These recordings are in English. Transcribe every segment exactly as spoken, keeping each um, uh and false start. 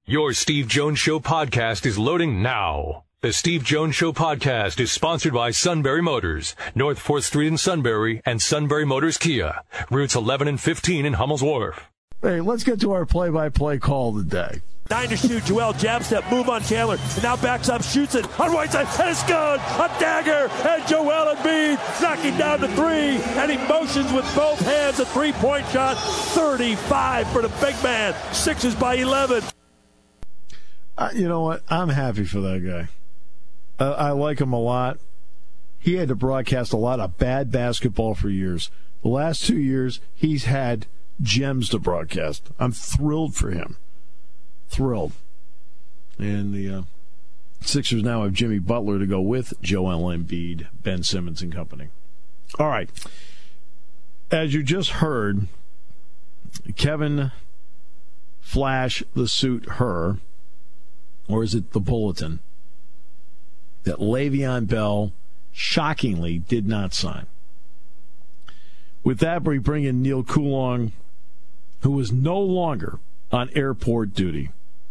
Your Steve Jones Show podcast is loading now. The Steve Jones Show podcast is sponsored by Sunbury Motors, North fourth Street in Sunbury, and Sunbury Motors Kia, routes eleven and fifteen in Hummel's Wharf. Hey, let's get to our play-by-play call of the day. Nine to shoot, Joel jab step, move on Chandler, and now backs up, shoots it on right side, and it's good, a dagger, and Joel Embiid knocking down to three, and he motions with both hands, a three-point shot, thirty-five for the big man, Sixers by eleven. Uh, you know what? I'm happy for that guy. Uh, I like him a lot. He had to broadcast a lot of bad basketball for years. The last two years, he's had gems to broadcast. I'm thrilled for him. Thrilled. And the uh, Sixers now have Jimmy Butler to go with Joel Embiid, Ben Simmons, and company. All right. As you just heard, Kevin Flash the Suit Her, or is it the Bulletin, that Le'Veon Bell shockingly did not sign. With that, we bring in Neil Coulon, who is no longer on airport duty.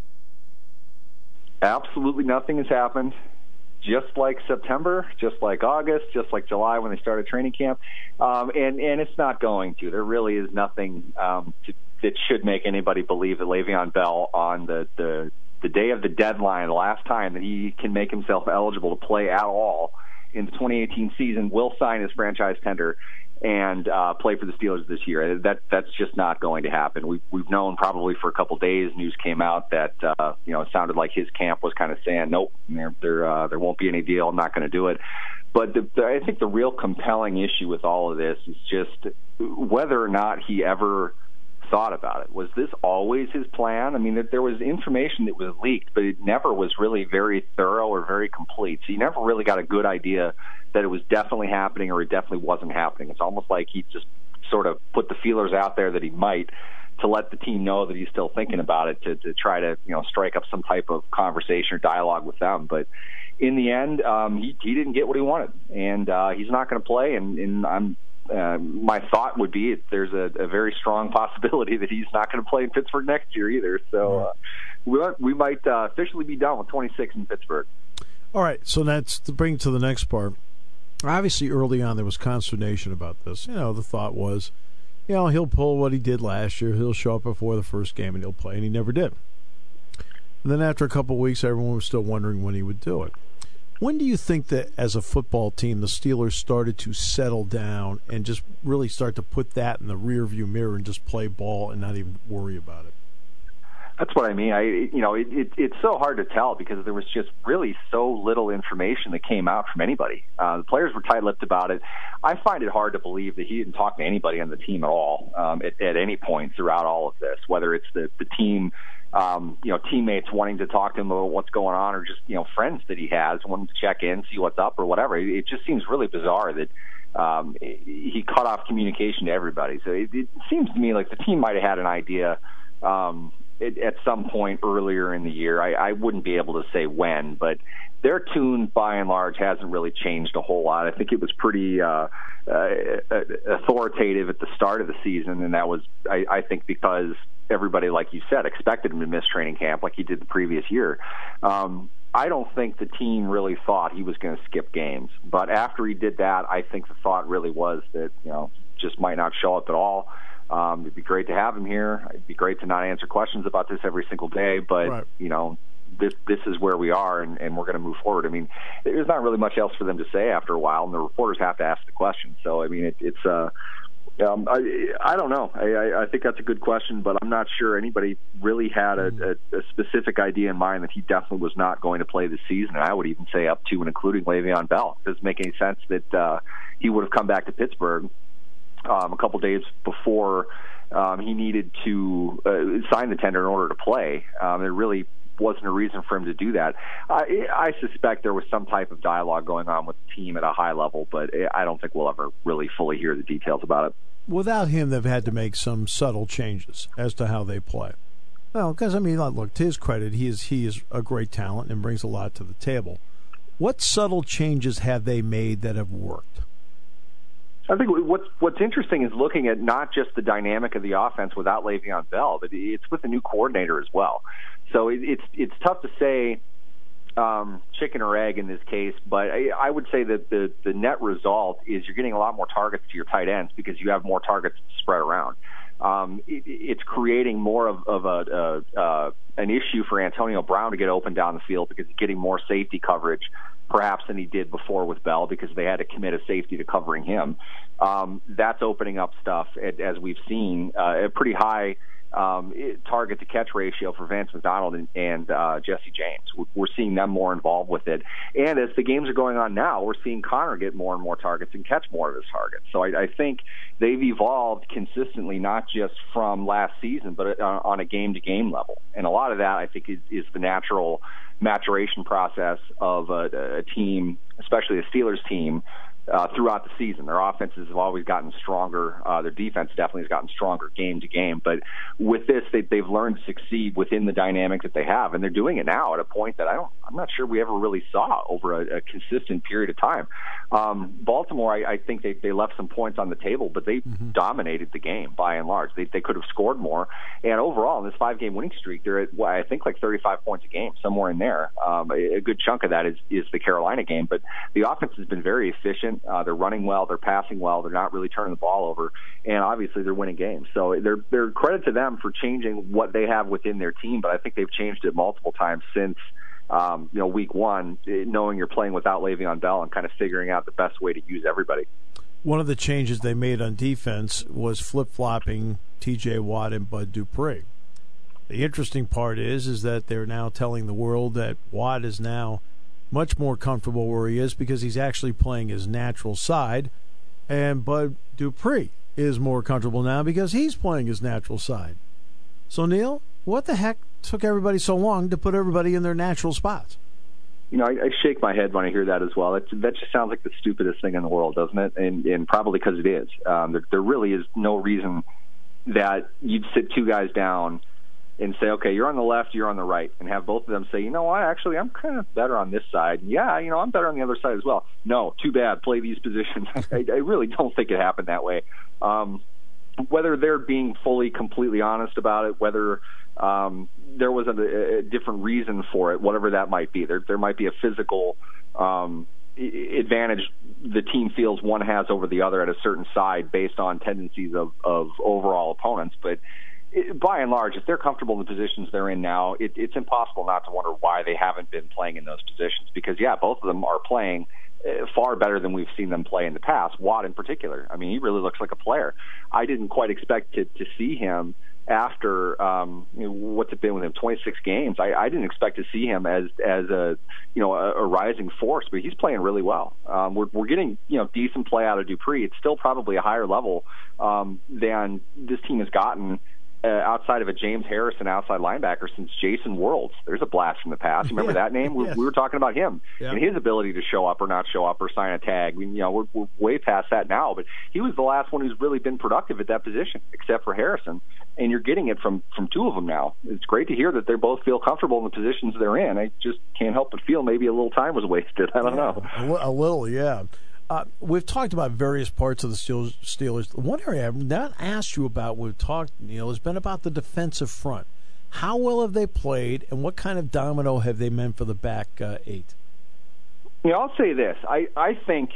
Absolutely nothing has happened. Just like September, just like August, just like July when they started training camp. Um, and, and it's not going to. There really is nothing um, to, that should make anybody believe that Le'Veon Bell on the, the the day of the deadline, the last time that he can make himself eligible to play at all in the twenty eighteen season, will sign his franchise tender and uh, play for the Steelers this year. That that's just not going to happen. We've we've known probably for a couple days. News came out that uh, you know it sounded like his camp was kind of saying, nope, there there uh, there won't be any deal. I'm not going to do it. But the, the, I think the real compelling issue with all of this is just whether or not he ever thought about it. Was this always his plan? I mean, there was information that was leaked, but it never was really very thorough or very complete. So you never really got a good idea that it was definitely happening or it definitely wasn't happening. It's almost like he just sort of put the feelers out there that he might to let the team know that he's still thinking about it, to, to try to, you know, strike up some type of conversation or dialogue with them. But in the end, um, he, he didn't get what he wanted, and uh, he's not going to play, and, and I'm Uh, my thought would be there's a, a very strong possibility that he's not going to play in Pittsburgh next year either. So uh, we, we might uh, officially be done with twenty-six in Pittsburgh. All right, so that's to bring to the next part. Obviously, early on there was consternation about this. You know, the thought was, you know, he'll pull what he did last year. He'll show up before the first game and he'll play, and he never did. And then after a couple of weeks, everyone was still wondering when he would do it. When do you think that, as a football team, the Steelers started to settle down and just really start to put that in the rearview mirror and just play ball and not even worry about it? That's what I mean. I, you know, it, it, it's so hard to tell because there was just really so little information that came out from anybody. Uh, the players were tight-lipped about it. I find it hard to believe that he didn't talk to anybody on the team at all um, at, at any point throughout all of this, whether it's the, the team, um, you know, teammates wanting to talk to him about what's going on, or just, you know, friends that he has wanting to check in, see what's up or whatever. It, it just seems really bizarre that um, he cut off communication to everybody. So it, it seems to me like the team might have had an idea um, it, at some point earlier in the year. I, I wouldn't be able to say when, but their tune, by and large, hasn't really changed a whole lot. I think it was pretty uh, uh, authoritative at the start of the season, and that was, I, I think, because everybody, like you said, expected him to miss training camp like he did the previous year. Um, I don't think the team really thought he was going to skip games. But after he did that, I think the thought really was that, you know, just might not show up at all. Um, it'd be great to have him here. It'd be great to not answer questions about this every single day. But, right. you know, this this is where we are, and, and we're going to move forward. I mean, there's not really much else for them to say after a while, and the reporters have to ask the questions. So, I mean, it, it's uh, – Um, I, I don't know. I, I think that's a good question, but I'm not sure anybody really had a, a, a specific idea in mind that he definitely was not going to play this season. And I would even say up to and including Le'Veon Bell. It doesn't make any sense that uh, he would have come back to Pittsburgh um, a couple days before um, he needed to uh, sign the tender in order to play. Um, there really wasn't a reason for him to do that. I, I suspect there was some type of dialogue going on with the team at a high level, but I don't think we'll ever really fully hear the details about it. Without him, they've had to make some subtle changes as to how they play. Well, because, I mean, look, to his credit, he is he is a great talent and brings a lot to the table. What subtle changes have they made that have worked? I think what's what's interesting is looking at not just the dynamic of the offense without Le'Veon Bell, but it's with a new coordinator as well. So it, it's it's tough to say um, chicken or egg in this case, but I, I would say that the the net result is you're getting a lot more targets to your tight ends because you have more targets to spread around. Um, it, it's creating more of, of a, a uh, an issue for Antonio Brown to get open down the field because he's getting more safety coverage perhaps than he did before with Bell because they had to commit a safety to covering him. Um, that's opening up stuff, as we've seen, uh, a pretty high um, target-to-catch ratio for Vance McDonald and, and uh, Jesse James. We're seeing them more involved with it. And as the games are going on now, we're seeing Connor get more and more targets and catch more of his targets. So I, I think they've evolved consistently, not just from last season, but on a game-to-game level. And a lot of that, I think, is, is the natural maturation process of a, a team, especially a Steelers team, uh, throughout the season. Their offenses have always gotten stronger. Uh, their defense definitely has gotten stronger game to game. But with this, they, they've learned to succeed within the dynamic that they have, and they're doing it now at a point that I don't, I'm not sure we ever really saw over a, a consistent period of time. Um, Baltimore, I, I think they, they left some points on the table, but they mm-hmm. dominated the game by and large. They, they could have scored more. And overall, in this five-game winning streak, they're at, well, I think, like thirty-five points a game, somewhere in there. Um, a, a good chunk of that is, is the Carolina game. But the offense has been very efficient. Uh, they're running well. They're passing well. They're not really turning the ball over. And obviously, they're winning games. So they're, they're credit to them for changing what they have within their team. But I think they've changed it multiple times since Um, you know, week one, knowing you're playing without Le'Veon Bell and kind of figuring out the best way to use everybody. One of the changes they made on defense was flip-flopping T J Watt and Bud Dupree. The interesting part is, is that they're now telling the world that Watt is now much more comfortable where he is because he's actually playing his natural side, and Bud Dupree is more comfortable now because he's playing his natural side. So, Neil, what the heck took everybody so long to put everybody in their natural spots? You know, I, I shake my head when I hear that as well. That, that just sounds like the stupidest thing in the world, doesn't it? And, and probably because it is. Um, there, there really is no reason that you'd sit two guys down and say, okay, you're on the left, you're on the right, and have both of them say, you know what, actually, I'm kind of better on this side. Yeah, you know, I'm better on the other side as well. No, too bad. Play these positions. I, I really don't think it happened that way. Um, whether they're being fully, completely honest about it, whether um, there was a, a different reason for it, whatever that might be. There, there might be a physical um, advantage the team feels one has over the other at a certain side based on tendencies of, of overall opponents. But it, by and large, if they're comfortable in the positions they're in now, it, it's impossible not to wonder why they haven't been playing in those positions. Because, yeah, both of them are playing far better than we've seen them play in the past. Watt in particular. I mean, he really looks like a player. I didn't quite expect to, to see him after um, you know, what's it been with him, twenty-six games. I, I didn't expect to see him as as a you know a, a rising force, but he's playing really well. Um, we're we're getting you know decent play out of Dupree. It's still probably a higher level um, than this team has gotten uh, outside of a James Harrison outside linebacker since Jason Worlds. There's a blast from the past. Remember yeah. that name? We, yes. we were talking about him yeah. and his ability to show up or not show up or sign a tag. We, you know, we're, we're way past that now, but he was the last one who's really been productive at that position, except for Harrison. And you're getting it from, from two of them now. It's great to hear that they both feel comfortable in the positions they're in. I just can't help but feel maybe a little time was wasted. I don't yeah, know. A little, yeah. Uh, we've talked about various parts of the Steelers. One area I've not asked you about, we've talked, Neil, has been about the defensive front. How well have they played, and what kind of domino have they meant for the back uh, eight? Yeah, I'll say this. I, I think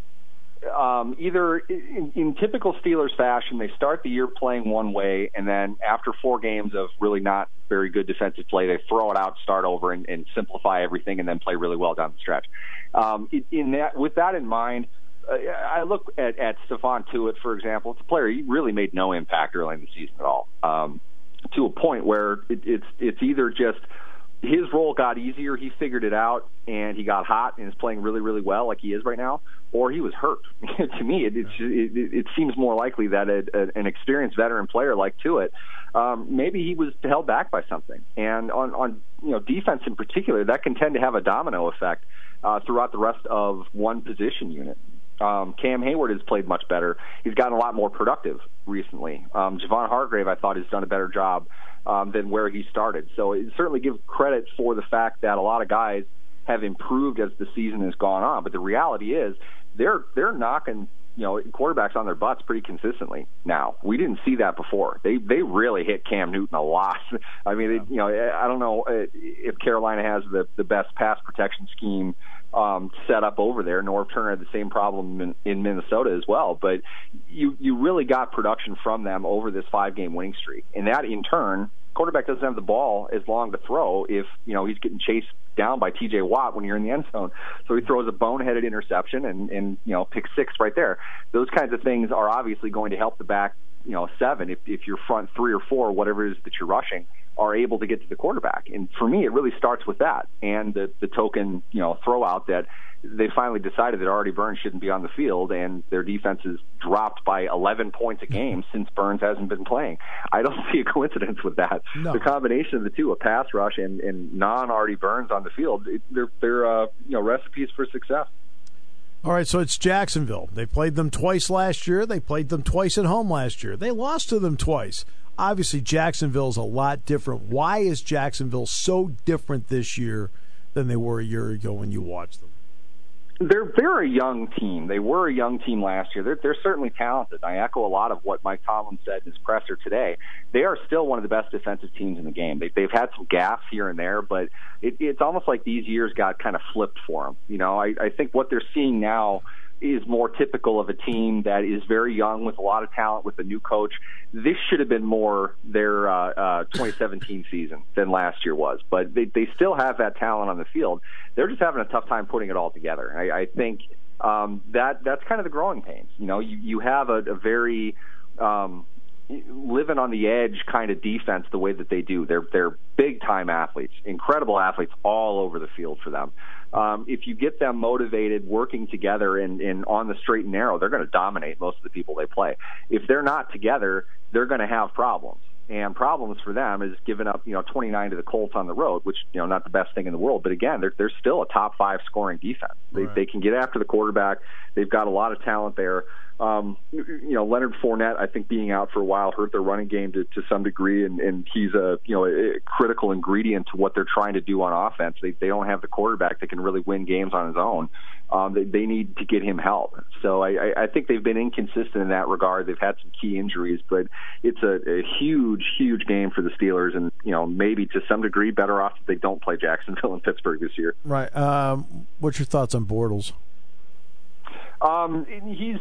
um, either in, in typical Steelers fashion, they start the year playing one way, and then after four games of really not very good defensive play, they throw it out, start over, and, and simplify everything, and then play really well down the stretch. Um, in that, with that in mind, uh, I look at, at Stephon Tuitt, for example. It's a player he really made no impact early in the season at all, um, to a point where it, it's it's either just his role got easier, he figured it out, and he got hot and is playing really, really well like he is right now, or he was hurt. To me, it, it, it, it seems more likely that a, a, an experienced veteran player like Tuitt, um, maybe he was held back by something. And on, on you know defense in particular, that can tend to have a domino effect uh, throughout the rest of one position unit. Um, Cam Hayward has played much better. He's gotten a lot more productive recently. Um, Javon Hargrave, I thought, has done a better job um, than where he started. So it certainly gives credit for the fact that a lot of guys have improved as the season has gone on. But the reality is they're they're knocking you know, quarterbacks on their butts pretty consistently now. We didn't see that before. They they really hit Cam Newton a lot. I mean, they, you know, I don't know if Carolina has the, the best pass protection scheme um, set up over there. Norv Turner had the same problem in, in Minnesota as well. But you, you really got production from them over this five-game winning streak. And that, in turn, quarterback doesn't have the ball as long to throw if, you know, he's getting chased down by T J Watt when you're in the end zone. So he throws a boneheaded interception and, and you know, pick six right there. Those kinds of things are obviously going to help the back, you know, seven, if, if your front three or four, whatever it is that you're rushing, are able to get to the quarterback. And for me, it really starts with that and the, the token, you know, throw out that they finally decided that Artie Burns shouldn't be on the field, and their defense has dropped by eleven points a game since Burns hasn't been playing. I don't see a coincidence with that. No. The combination of the two, a pass rush and, and non-Artie Burns on the field, it, they're, they're uh, you know, recipes for success. All right, so it's Jacksonville. They played them twice last year. They played them twice at home last year. They lost to them twice. Obviously, Jacksonville's a lot different. Why is Jacksonville so different this year than they were a year ago when you watched them? They're they're a young team. They were a young team last year. They're they're certainly talented. I echo a lot of what Mike Tomlin said in his presser today. They are still one of the best defensive teams in the game. They, they've had some gaffes here and there, but it, it's almost like these years got kind of flipped for them. You know, I, I think what they're seeing now is more typical of a team that is very young with a lot of talent with a new coach. This should have been more their uh, uh, twenty seventeen season than last year was, but they, they still have that talent on the field. They're just having a tough time putting it all together. I, I think um, that that's kind of the growing pains. You know, you, you have a, a very um, living on the edge kind of defense the way that they do. They're they're big time athletes, incredible athletes all over the field for them. Um, if you get them motivated, working together and, and on the straight and narrow, they're going to dominate most of the people they play. If they're not together, they're going to have problems. And problems for them is giving up, you know, twenty-nine to the Colts on the road, which, you know, not the best thing in the world. But again, they're, they're still a top five scoring defense. They, right. they can get after the quarterback. They've got a lot of talent there. Um, you know, Leonard Fournette, I think being out for a while hurt their running game to, to some degree, and, and he's a, you know, a critical ingredient to what they're trying to do on offense. They, they don't have the quarterback that can really win games on his own. Um, they, they need to get him help. So I, I think they've been inconsistent in that regard. They've had some key injuries, but it's a, a huge, huge game for the Steelers, and, you know, maybe to some degree better off if they don't play Jacksonville and Pittsburgh this year. Right. Um, what's your thoughts on Bortles? Um, he's.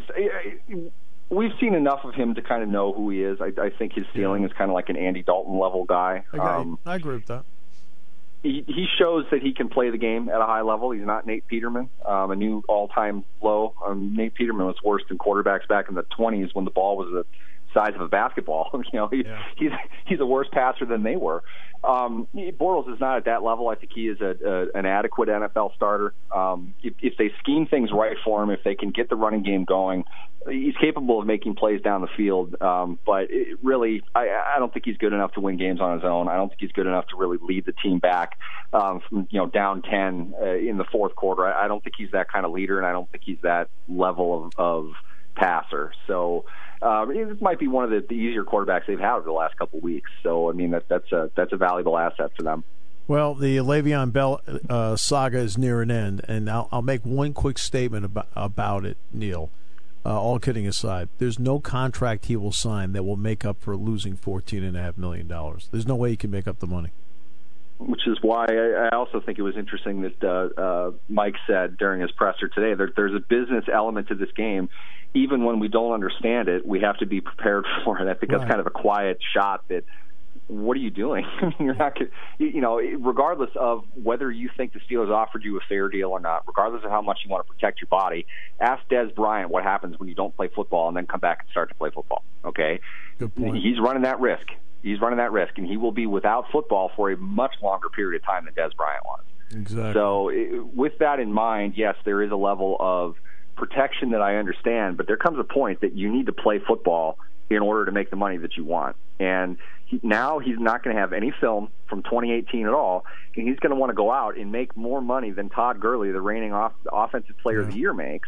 We've seen enough of him to kind of know who he is. I, I think his ceiling is kind of like an Andy Dalton level guy. Okay. Um, I agree with that. He, he shows that he can play the game at a high level. He's not Nate Peterman, um, a new all-time low. Um, Nate Peterman was worse than quarterbacks back in the twenties when the ball was the size of a basketball. you know, he, yeah. he's he's a worse passer than they were. Um, Bortles is not at that level. I think he is a, a, an adequate N F L starter. Um, if, if they scheme things right for him, if they can get the running game going, he's capable of making plays down the field. Um, but it really, I, I don't think he's good enough to win games on his own. I don't think he's good enough to really lead the team back um, from, you know, down ten uh, in the fourth quarter. I, I don't think he's that kind of leader, and I don't think he's that level of, of passer. So um, it might be one of the, the easier quarterbacks they've had over the last couple of weeks. So I mean that that's a that's a valuable asset for them. Well, the Le'Veon Bell uh, saga is near an end, and I'll, I'll make one quick statement about about it, Neil. Uh, all kidding aside, there's no contract he will sign that will make up for losing fourteen and a half million dollars. There's no way he can make up the money. Which is why I, I also think it was interesting that uh, uh, Mike said during his presser today that there's a business element to this game. Even when we don't understand it, we have to be prepared for it. I think right. that's kind of a quiet shot that, what are you doing? You're not, you know, regardless of whether you think the Steelers offered you a fair deal or not, regardless of how much you want to protect your body, ask Dez Bryant what happens when you don't play football and then come back and start to play football. Okay? Good point. He's running that risk. He's running that risk, and he will be without football for a much longer period of time than Dez Bryant was. Exactly. So it, with that in mind, yes, there is a level of protection that I understand, but there comes a point that you need to play football in order to make the money that you want. And he, now he's not going to have any film from twenty eighteen at all, and he's going to want to go out and make more money than Todd Gurley, the reigning off, offensive player yeah. of the year, makes,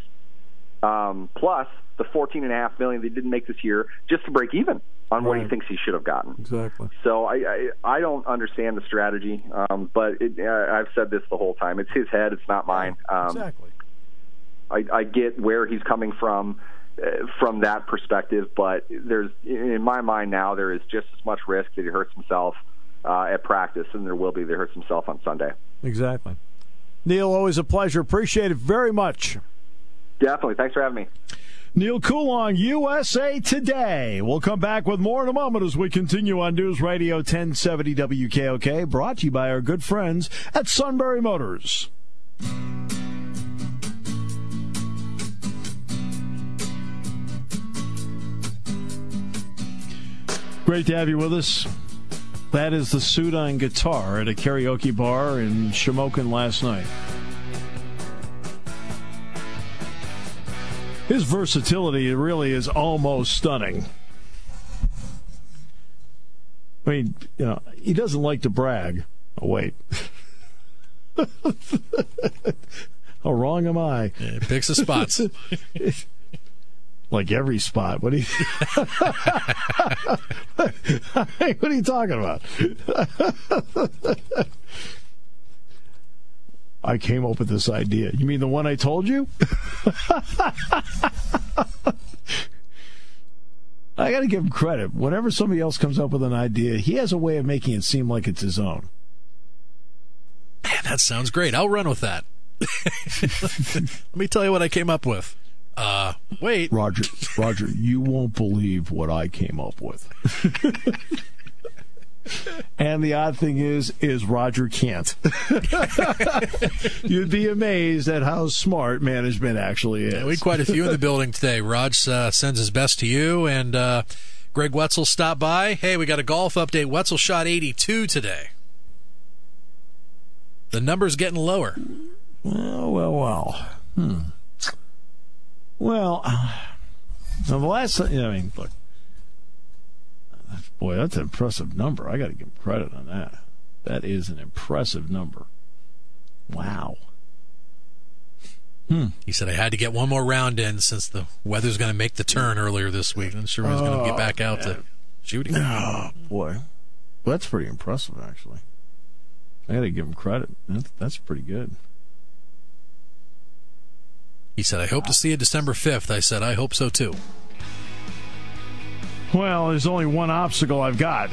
um, plus the fourteen and a half million dollars they didn't make this year just to break even on right. what he thinks he should have gotten. Exactly. So I, I, I don't understand the strategy, um, but it, uh, I've said this the whole time. It's his head. It's not mine. Um, exactly. I, I get where he's coming from. uh, from that perspective. But there's, in my mind now, there is just as much risk that he hurts himself uh, at practice than there will be that he hurts himself on Sunday. Exactly. Neil, always a pleasure. Appreciate it very much. Definitely. Thanks for having me. Neil Coulon, U S A Today. We'll come back with more in a moment as we continue on News Radio ten seventy W K O K, brought to you by our good friends at Sunbury Motors. Great to have you with us. That is the Suit on Guitar at a karaoke bar in Shamokin last night. His versatility really is almost stunning. I mean, you know, he doesn't like to brag. Oh, wait. How wrong am I? Yeah, picks the spots. Like every spot. What are you, what are you talking about? I came up with this idea. You mean the one I told you? I got to give him credit. Whenever somebody else comes up with an idea, he has a way of making it seem like it's his own. Man, that sounds great. I'll run with that. Let me tell you what I came up with. Uh, wait. Roger, Roger, you won't believe what I came up with. And the odd thing is, is Roger can't. You'd be amazed at how smart management actually is. Yeah, we had quite a few in the building today. Raj uh, sends his best to you, and uh, Greg Wetzel stopped by. Hey, we got a golf update. Wetzel shot eighty-two today. The number's getting lower. Well, well, well. Hmm. Well, uh, the last, I mean, look, boy, that's an impressive number. I got to give him credit on that. That is an impressive number. Wow. Hmm. He said, I had to get one more round in since the weather's going to make the turn earlier this week. I'm sure he's going to get back out oh, to shooting. Oh, boy. Well, that's pretty impressive, actually. I got to give him credit. That's, that's pretty good. He said, I hope to see you December fifth. I said, I hope so, too. Well, there's only one obstacle I've got.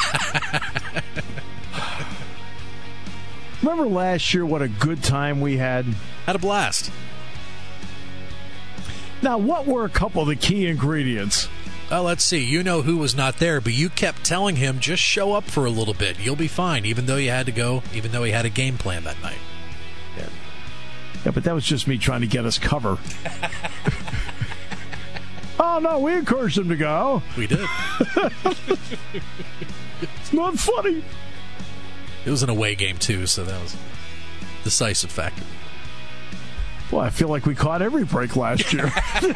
Remember last year what a good time we had? Had a blast. Now, what were a couple of the key ingredients? Well, let's see. You know who was not there, but you kept telling him, just show up for a little bit. You'll be fine, even though you had to go, even though he had a game plan that night. Yeah, yeah, but that was just me trying to get us cover. Oh, no, we encouraged him to go. We did. It's not funny. It was an away game, too, so that was a decisive factor. Well, I feel like we caught every break last year.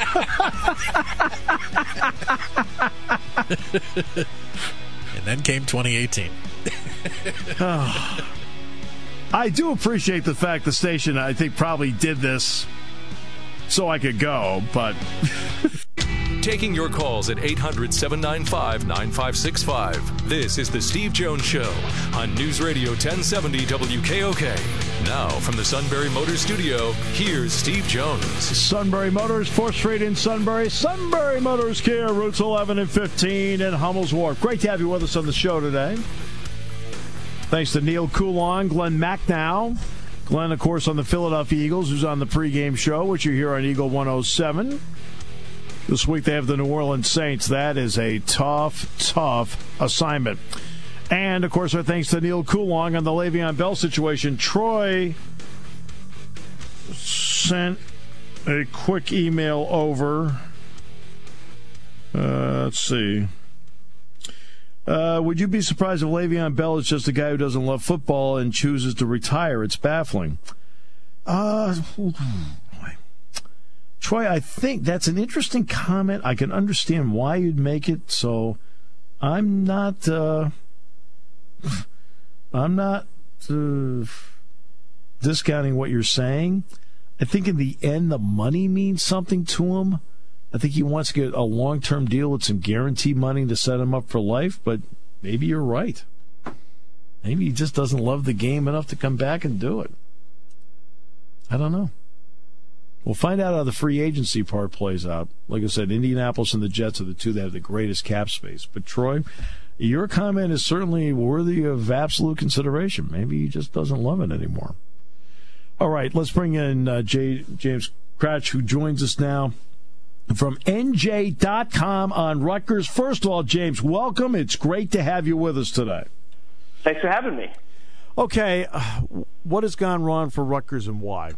And then came twenty eighteen. Oh. I do appreciate the fact the station, I think, probably did this so I could go, but... Taking your calls at eight hundred, seven nine five, nine five six five. This is The Steve Jones Show on News Radio ten seventy W K O K. Now, from the Sunbury Motors Studio, here's Steve Jones. Sunbury Motors, fourth Street in Sunbury. Sunbury Motors Kia, routes eleven and fifteen in Hummel's Wharf. Great to have you with us on the show today. Thanks to Neil Coulon, Glenn Macnow. Glenn, of course, on the Philadelphia Eagles, who's on the pregame show, which you hear on Eagle one oh seven. This week they have the New Orleans Saints. That is a tough, tough assignment. And, of course, our thanks to Neil Coulon on the Le'Veon Bell situation. Troy sent a quick email over. Uh, let's see. Uh, would you be surprised if Le'Veon Bell is just a guy who doesn't love football and chooses to retire? It's baffling. Uh... Troy, I think that's an interesting comment. I can understand why you'd make it, so I'm not uh, I'm not uh, discounting what you're saying. I think in the end, the money means something to him. I think he wants to get a long-term deal with some guaranteed money to set him up for life, but maybe you're right. Maybe he just doesn't love the game enough to come back and do it. I don't know. We'll find out how the free agency part plays out. Like I said, Indianapolis and the Jets are the two that have the greatest cap space. But, Troy, your comment is certainly worthy of absolute consideration. Maybe he just doesn't love it anymore. All right, let's bring in uh, Jay, James Cratch, who joins us now from N J dot com on Rutgers. First of all, James, welcome. It's great to have you with us today. Thanks for having me. Okay, uh, what has gone wrong for Rutgers and why?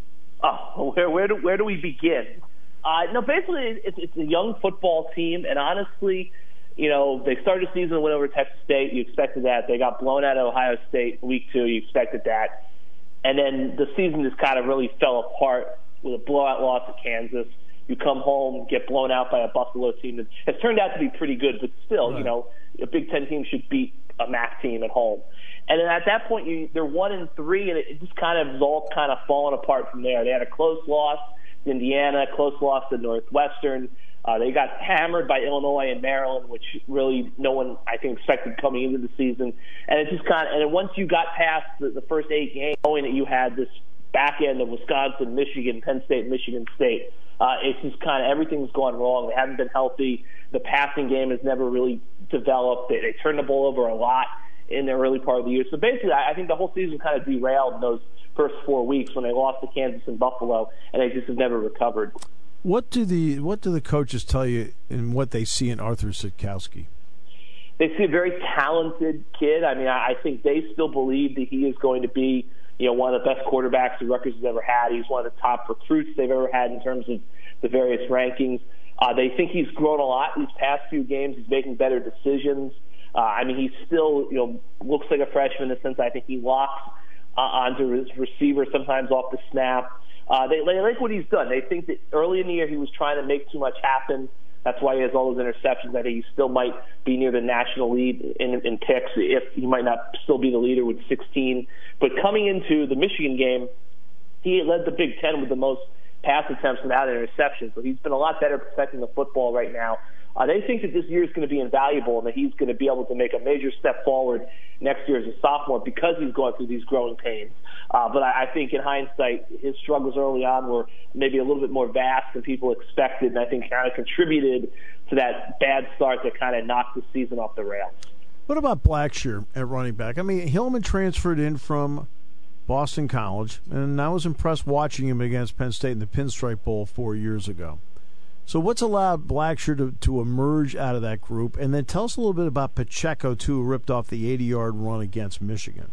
Oh, where where do where do we begin? Uh, no, basically, it's, it's a young football team, and honestly, you know, they started the season and went over Texas State. You expected that. They got blown out of Ohio State week two. You expected that, and then the season just kind of really fell apart with a blowout loss at Kansas. You come home, get blown out by a Buffalo team that has turned out to be pretty good, but still, right. you know, a Big Ten team should beat a M A C team at home. And then at that point, you, they're one and three, and it just kind of is all kind of falling apart from there. They had a close loss to Indiana, close loss to Northwestern. Uh, they got hammered by Illinois and Maryland, which really no one, I think, expected coming into the season. And it just kind of, and then once you got past the, the first eight games, knowing that you had this back end of Wisconsin, Michigan, Penn State, Michigan State, uh, it's just kind of everything's gone wrong. They haven't been healthy. The passing game has never really developed. They, they turned the ball over a lot in the early part of the year. So basically, I think the whole season kind of derailed in those first four weeks when they lost to Kansas and Buffalo, and they just have never recovered. What do the what do the coaches tell you in what they see in Arthur Sitkowski? They see a very talented kid. I mean, I think they still believe that he is going to be, you know, one of the best quarterbacks the Rutgers has ever had. He's one of the top recruits they've ever had in terms of the various rankings. Uh, they think he's grown a lot these past few games. He's making better decisions. Uh, I mean, he still, you know, looks like a freshman in the sense I think he locks uh, onto his receiver sometimes off the snap. Uh, they, they like what he's done. They think that early in the year he was trying to make too much happen. That's why he has all those interceptions. I think he still might be near the national lead in, in picks. If he might not still be the leader with sixteen. But coming into the Michigan game, he led the Big Ten with the most pass attempts without interceptions. So he's been a lot better protecting the football right now. Uh, they think that this year is going to be invaluable and that he's going to be able to make a major step forward next year as a sophomore because he's going through these growing pains. Uh, but I, I think in hindsight, his struggles early on were maybe a little bit more vast than people expected, and I think kind of contributed to that bad start that kind of knocked the season off the rails. What about Blackshear at running back? I mean, Hillman transferred in from Boston College, and I was impressed watching him against Penn State in the Pinstripe Bowl four years ago. So what's allowed Blackshear to, to emerge out of that group? And then tell us a little bit about Pacheco, too, who ripped off the eighty-yard run against Michigan.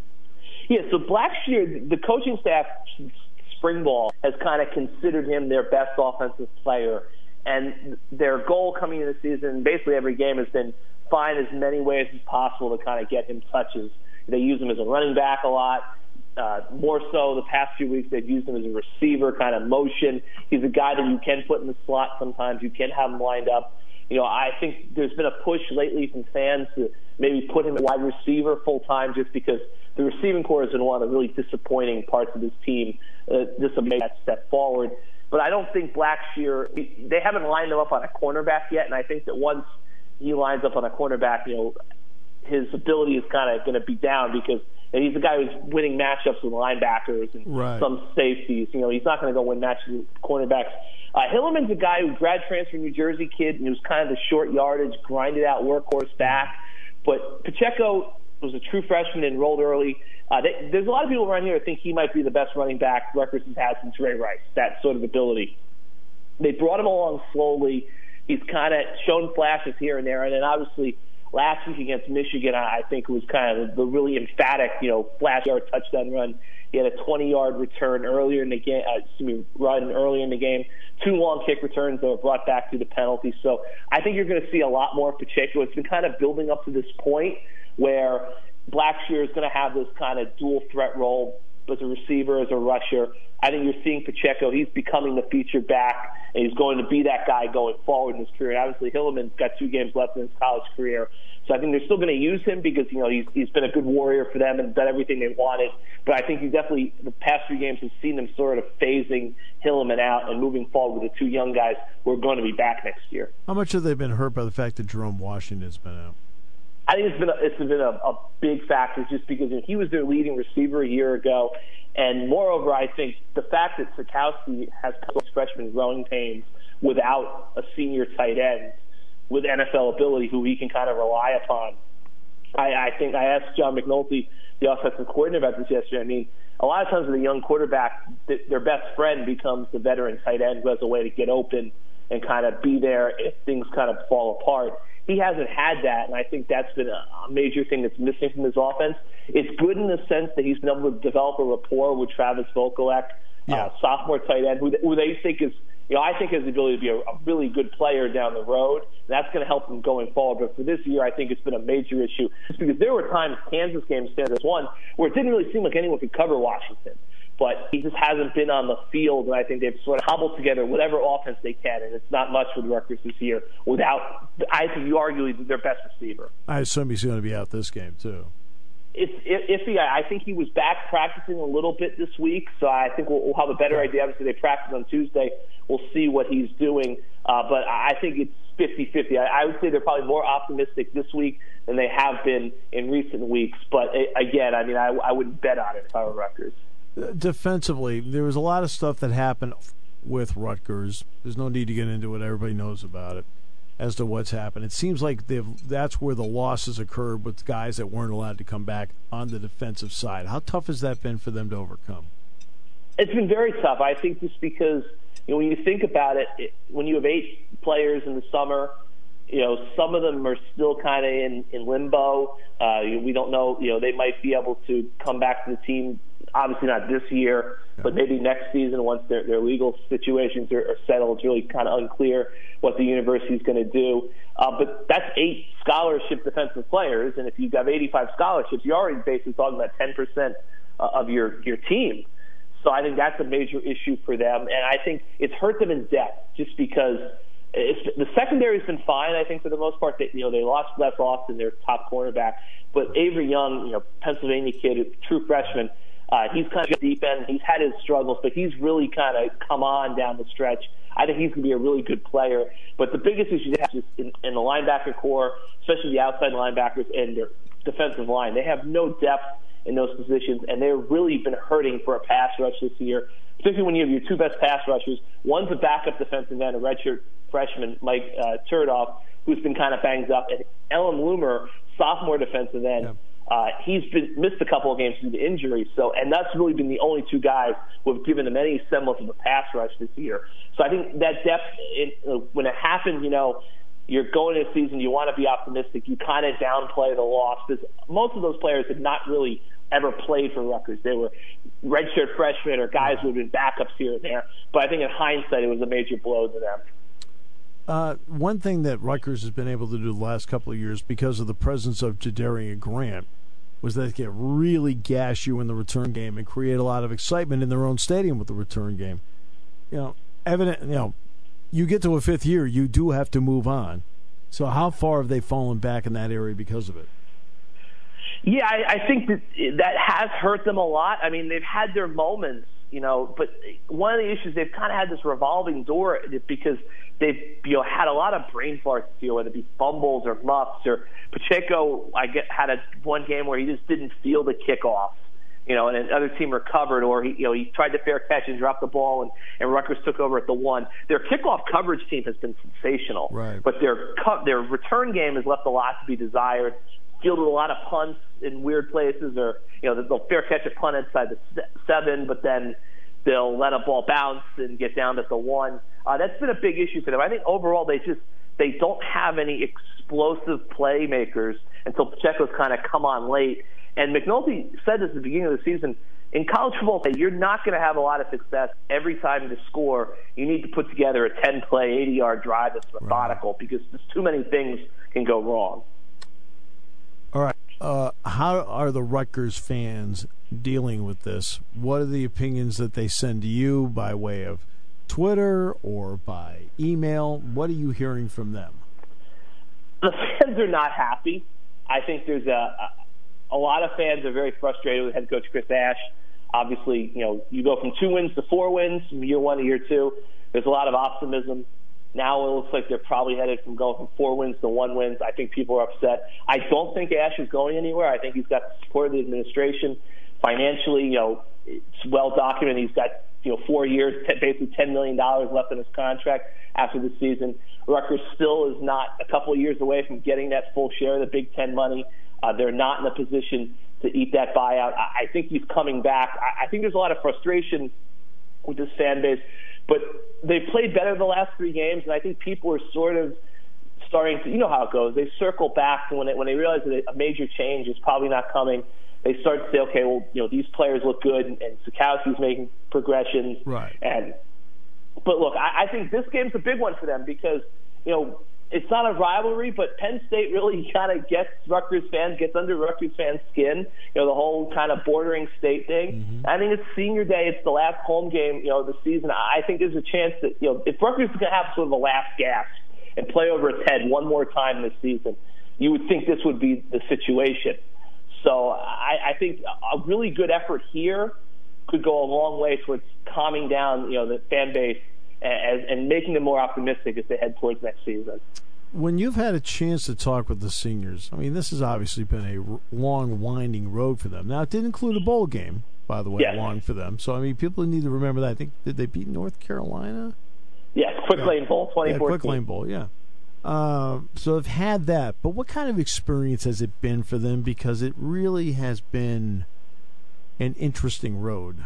Yeah, so Blackshear, the coaching staff, spring ball, has kind of considered him their best offensive player. And their goal coming into the season, basically every game, has been find as many ways as possible to kind of get him touches. They use him as a running back a lot. Uh, more so the past few weeks, they've used him as a receiver, kind of motion. He's a guy that you can put in the slot sometimes. You can have him lined up. You know, I think there's been a push lately from fans to maybe put him at wide receiver full-time just because the receiving corps has been one of the really disappointing parts of this team. Uh, just to make that step forward. But I don't think Blackshear, they haven't lined him up on a cornerback yet, and I think that once he lines up on a cornerback, you know, his ability is kind of going to be down because and he's a guy who's winning matchups with linebackers and right. some safeties. You know, he's not going to go win matches with cornerbacks. Uh, Hilliman's a guy who grad transfer New Jersey kid, and he was kind of the short yardage, grinded out workhorse back. But Pacheco was a true freshman, enrolled early. Uh, they, there's a lot of people around here who think he might be the best running back Rutgers has had since Ray Rice, that sort of ability. They brought him along slowly. He's kind of shown flashes here and there, and then obviously last week against Michigan, I think it was kind of the really emphatic, you know, flash-yard touchdown run. He had a twenty-yard return earlier in the game, uh, excuse me, run earlier in the game. Two long kick returns that were brought back through the penalty. So I think you're going to see a lot more of Pacheco. It's been kind of building up to this point where Blackshear is going to have this kind of dual threat role as a receiver, as a rusher. I think you're seeing Pacheco. He's becoming the featured back, and he's going to be that guy going forward in his career. And obviously, Hilliman's got two games left in his college career. So I think they're still going to use him because, you know, he's he's been a good warrior for them and done everything they wanted. But I think you definitely, the past few games, have seen them sort of phasing Hilliman out and moving forward with the two young guys who are going to be back next year. How much have they been hurt by the fact that Jerome Washington's been out? I think it's been a, it's been a, a big factor just because he was their leading receiver a year ago, And moreover, I think the fact that Sikowski has freshman growing pains without a senior tight end with N F L ability who he can kind of rely upon. I, I think I asked John McNulty, the offensive coordinator, about this yesterday. I mean, a lot of times with a young quarterback, their best friend becomes the veteran tight end who has a way to get open and kind of be there if things kind of fall apart. He hasn't had that, and I think that's been a major thing that's missing from his offense. It's good in the sense that he's been able to develop a rapport with Travis Vokolek, yeah. uh, sophomore tight end, who, who they think is, you know, I think has the ability to be a, a really good player down the road. That's going to help him going forward. But for this year, I think it's been a major issue. Just because there were times, Kansas game stands one, where it didn't really seem like anyone could cover Washington. But he just hasn't been on the field, and I think they've sort of hobbled together whatever offense they can, and it's not much with Rutgers this year without, I think, you arguably their best receiver. I assume he's going to be out this game, too. It's iffy. I think he was back practicing a little bit this week, so I think we'll, we'll have a better idea. Obviously, they practice on Tuesday. We'll see what he's doing, uh, but I think it's fifty-fifty. I, I would say they're probably more optimistic this week than they have been in recent weeks. But, again, I mean, I, I wouldn't bet on it if I were Rutgers. Defensively, there was a lot of stuff that happened with Rutgers. There's no need to get into it. Everybody knows about it as to what's happened. It seems like they've, that's where the losses occurred with guys that weren't allowed to come back on the defensive side. How tough has that been for them to overcome? It's been very tough. I think just because, you know, when you think about it, it when you have eight players in the summer, you know, some of them are still kind of in, in limbo. Uh, we don't know, you know, they might be able to come back to the team. Obviously not this year, but maybe next season once their, their legal situations are, are settled. It's really kind of unclear what the university is going to do. Uh, but that's eight scholarship defensive players, and if you have eighty-five scholarships, you're already basically talking about ten percent of your, your team. So I think that's a major issue for them, and I think it's hurt them in depth just because it's, the secondary's been fine, I think, for the most part. They, you know, they lost Les Austin, their top cornerback, but Avery Young, you know, Pennsylvania kid, true freshman, Uh, he's kind of deep end. He's had his struggles, but he's really kind of come on down the stretch. I think he's going to be a really good player. But the biggest issue they have is in, in the linebacker core, especially the outside linebackers and their defensive line. They have no depth in those positions, and they've really been hurting for a pass rush this year, particularly when you have your two best pass rushers. One's a backup defensive end, a redshirt freshman, Mike uh, Turdoff, who's been kind of banged up, and Ellen Loomer, sophomore defensive end. Yeah. Uh, he's been missed a couple of games due to injury, so and that's really been the only two guys who have given them any semblance of a pass rush this year. So I think that depth, it, uh, when it happens, you know, you're going into the season, you want to be optimistic. You kind of downplay the loss because most of those players had not really ever played for Rutgers. They were redshirt freshmen or guys who had been backups here and there. But I think in hindsight, it was a major blow to them. Uh, one thing that Rutgers has been able to do the last couple of years because of the presence of Jadarian Grant was that they can really gas you in the return game and create a lot of excitement in their own stadium with the return game. You know, evident. You know, you get to a fifth year, you do have to move on. So how far have they fallen back in that area because of it? Yeah, I, I think that that has hurt them a lot. I mean, they've had their moments, you know, but one of the issues, they've kind of had this revolving door because they've, you know, had a lot of brain farts this year, whether it be fumbles or muffs, or Pacheco, I get, had a one game where he just didn't feel the kickoff, you know, and another team recovered, or he, you know, he tried to fair catch and dropped the ball, and, and Rutgers took over at the one. Their kickoff coverage team has been sensational, right, but their their return game has left a lot to be desired. Fielded a lot of punts in weird places, or you know, they'll fair catch a punt inside the seven, but then they'll let a ball bounce and get down to the one. Uh, that's been a big issue for them. I think overall they just they don't have any explosive playmakers until Pacheco's kind of come on late. And McNulty said this at the beginning of the season, in college football, you're not going to have a lot of success every time to score. You need to put together a ten-play, eighty-yard drive that's methodical, right, because just too many things can go wrong. All right. Uh, how are the Rutgers fans dealing with this? What are the opinions that they send to you by way of Twitter or by email? What are you hearing from them? The fans are not happy. I think there's a, a a lot of fans are very frustrated with head coach Chris Ash. Obviously, you know, you go from two wins to four wins from year one to year two. There's a lot of optimism. Now it looks like they're probably headed from going from four wins to one wins. I think people are upset. I don't think Ash is going anywhere. I think he's got the support of the administration. Financially, you know, it's well documented. He's got you know four years, t- basically ten million dollars left in his contract after the season. Rutgers still is not a couple of years away from getting that full share of the Big Ten money. Uh, they're not in a position to eat that buyout. I, I think he's coming back. I, I think there's a lot of frustration with this fan base, but they've played better the last three games, and I think people are sort of starting to, you know how it goes. They circle back when it, when they realize that a major change is probably not coming. They start to say, okay, well, you know, these players look good, and, and Sikowski's making progressions. Right. And but look, I, I think this game's a big one for them because, you know, it's not a rivalry, but Penn State really kind of gets Rutgers fans, gets under Rutgers fans' skin. You know, the whole kind of bordering state thing. Mm-hmm. I think it's senior day. It's the last home game, you know, of the season. I think there's a chance that, you know, if Rutgers is going to have sort of a last gasp and play over its head one more time this season, you would think this would be the situation. So I, I think a really good effort here could go a long way towards calming down, you know, the fan base and, and making them more optimistic as they head towards next season. When you've had a chance to talk with the seniors, I mean, this has obviously been a long, winding road for them. Now, it did include a bowl game, by the way, yes. long for them. So, I mean, people need to remember that. I think, did they beat North Carolina? Yes, Quick yeah. Lane Bowl, twenty fourteen. Yeah, Quick Lane Bowl, yeah. Uh, so they've had that. But what kind of experience has it been for them? Because it really has been an interesting road.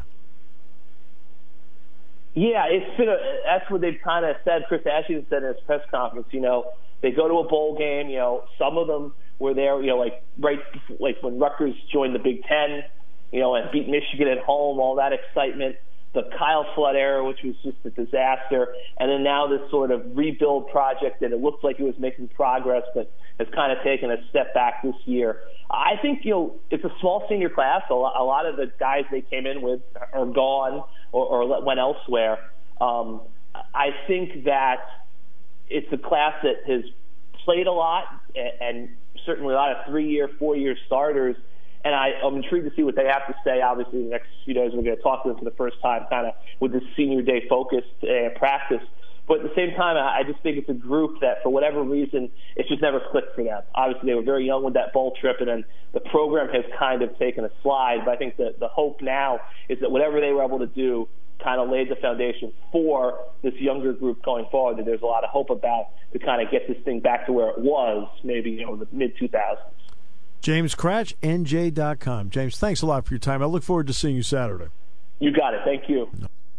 Yeah, it's been a, that's what they've kind of said. Chris Ashton said in his press conference, you know, they go to a bowl game, you know, some of them were there, you know, like right before, like when Rutgers joined the Big Ten, you know, and beat Michigan at home, all that excitement. The Kyle Flood era, which was just a disaster, and then now this sort of rebuild project that it looked like it was making progress, but has kind of taken a step back this year. I think, you know, it's a small senior class. A lot of the guys they came in with are gone or, or went elsewhere. Um, I think that it's a class that has played a lot and certainly a lot of three-year, four-year starters. And I, I'm intrigued to see what they have to say. Obviously, the next few days we're going to talk to them for the first time, kind of with this senior day focused uh, practice. But at the same time, I just think it's a group that, for whatever reason, it's just never clicked for them. Obviously, they were very young with that bowl trip, and then the program has kind of taken a slide. But I think that the hope now is that whatever they were able to do kind of laid the foundation for this younger group going forward, that there's a lot of hope about to kind of get this thing back to where it was maybe, you know, the mid two thousands. James Cratch, N J dot com. James, thanks a lot for your time. I look forward to seeing you Saturday. You got it. Thank you.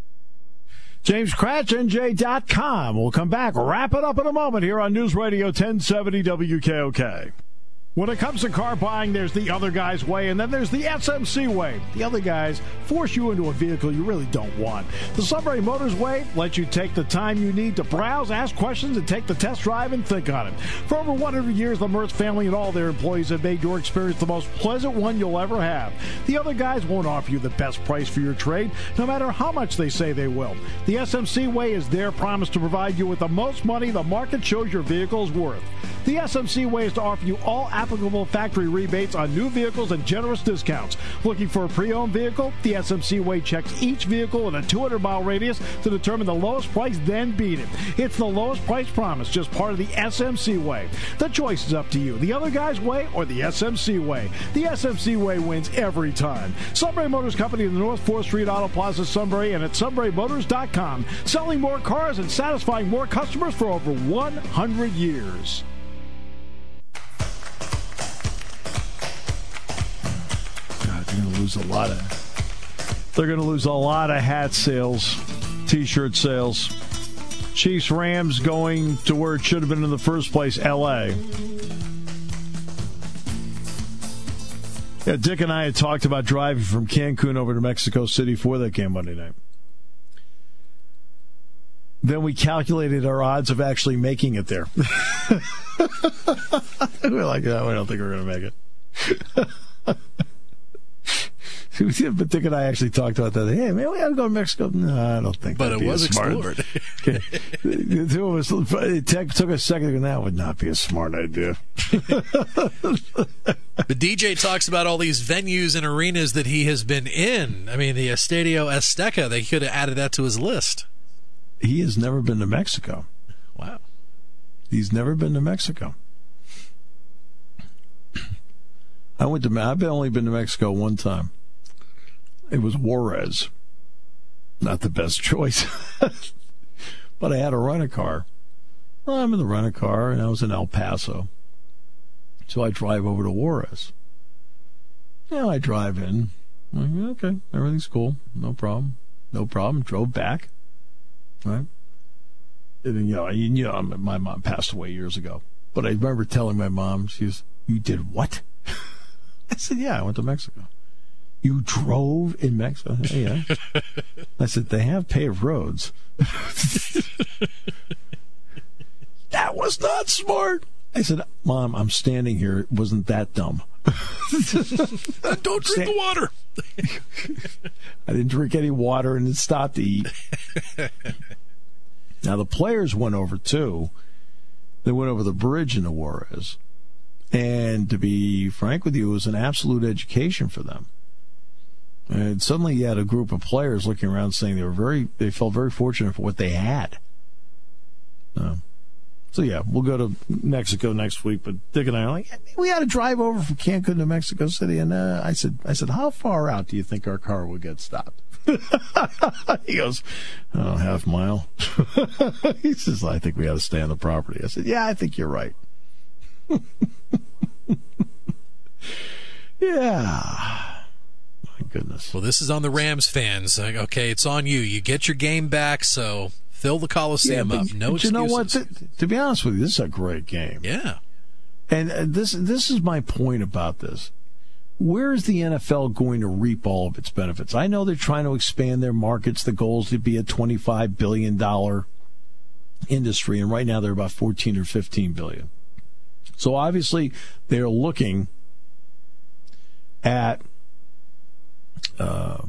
James Cratch, N J dot com. We'll come back, wrap it up in a moment here on News Radio ten seventy W K O K. When it comes to car buying, there's the other guy's way, and then there's the S M C way. The other guys force you into a vehicle you really don't want. The Sunbury Motors way lets you take the time you need to browse, ask questions, and take the test drive and think on it. For over one hundred years, the Mertz family and all their employees have made your experience the most pleasant one you'll ever have. The other guys won't offer you the best price for your trade, no matter how much they say they will. The S M C way is their promise to provide you with the most money the market shows your vehicle is worth. The S M C way is to offer you all applicable factory rebates on new vehicles and generous discounts. Looking for a pre-owned vehicle? The S M C way checks each vehicle in a two hundred mile radius to determine the lowest price, then beat it. It's the lowest price promise, just part of the S M C way. The choice is up to you. The other guy's way or the S M C way. The S M C way wins every time. Sunbury Motors Company in the North fourth Street Auto Plaza, Sunbury, and at sunbury motors dot com. Selling more cars and satisfying more customers for over one hundred years. They're going to lose a lot of. They're going to lose a lot of hat sales, T-shirt sales. Chiefs Rams going to where it should have been in the first place, L A. Yeah, Dick and I had talked about driving from Cancun over to Mexico City for that game Monday night. Then we calculated our odds of actually making it there. We're like, no, we don't think we're going to make it. But Dick and I actually talked about that. Hey, man, we got to go to Mexico. No, I don't think. But it was explored. Okay. The two of us, it took a second, and that would not be a smart idea. The D J talks about all these venues and arenas that he has been in. I mean, the Estadio Azteca, they could have added that to his list. He has never been to Mexico. Wow. He's never been to Mexico. I went to. I've only been to Mexico one time. it was Juarez. Not the best choice. But I had to rent a car. Well, I'm in the rent-a-car, and I was in El Paso. So I drive over to Juarez. Yeah, I drive in. I'm like, okay, everything's cool. No problem. No problem. Drove back. Right? And then, you know, you know, my mom passed away years ago. But I remember telling my mom, she was, you did what? I said, yeah, I went to Mexico. You drove in Mexico? Yeah. I said, they have paved roads. That was not smart. I said, Mom, I'm standing here. It wasn't that dumb. Don't drink the water. I didn't drink any water and then stopped to eat. Now, the players went over, too. They went over the bridge into Juarez. And to be frank with you, it was an absolute education for them. And suddenly you had a group of players looking around saying they were very, they felt very fortunate for what they had. Uh, so, yeah, we'll go to Mexico next week. But Dick and I are like, we had to drive over from Cancun to Mexico City. And uh, I said, I said, how far out do you think our car will get stopped? He goes, oh, half mile. He says, I think we ought to stay on the property. I said, yeah, I think you're right. Yeah. My goodness. Well, this is on the Rams fans. Okay, it's on you. You get your game back, so fill the Coliseum yeah, but, up. No but excuses. You know what? To, to be honest with you, this is a great game. Yeah. And uh, this this is my point about this. Where is the N F L going to reap all of its benefits? I know they're trying to expand their markets. The goal is to be a twenty-five billion dollars industry, and right now they're about fourteen or fifteen billion dollars. So obviously they're looking at uh,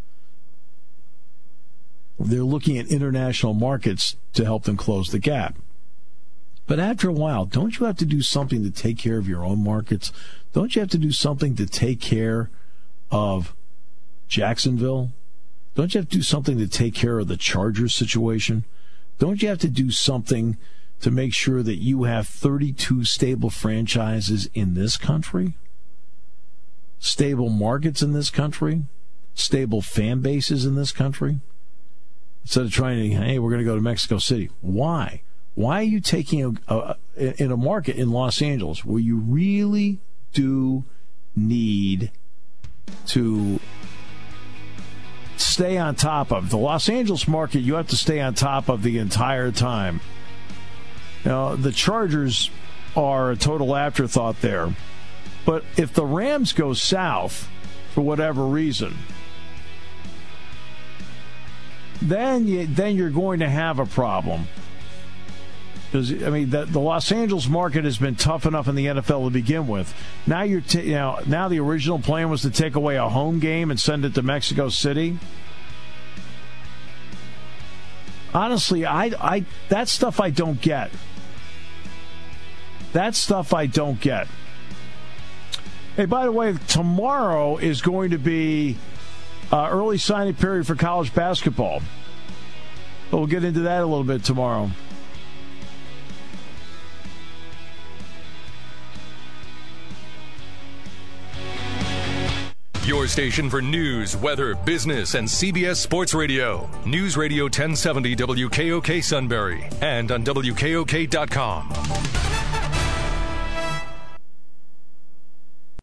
they're looking at international markets to help them close the gap. But after a while, don't you have to do something to take care of your own markets? Don't you have to do something to take care of Jacksonville? Don't you have to do something to take care of the Chargers situation? Don't you have to do something to make sure that you have thirty-two stable franchises in this country? Stable markets in this country? Stable fan bases in this country? Instead of trying to, hey, we're going to go to Mexico City. Why? Why are you taking a, a, in a market in Los Angeles where you really do need to stay on top of? The Los Angeles market, you have to stay on top of the entire time. Now, the Chargers are a total afterthought there. But if the Rams go south for whatever reason, then you, then you're going to have a problem. Because I mean, the, the Los Angeles market has been tough enough in the N F L to begin with. Now you're t- you know now the original plan was to take away a home game and send it to Mexico City. Honestly, I I that stuff I don't get. That stuff I don't get. Hey, by the way, tomorrow is going to be uh, early signing period for college basketball. We'll get into that a little bit tomorrow. Your station for news, weather, business, and C B S Sports Radio. News Radio ten seventy W K O K Sunbury and on W K O K dot com.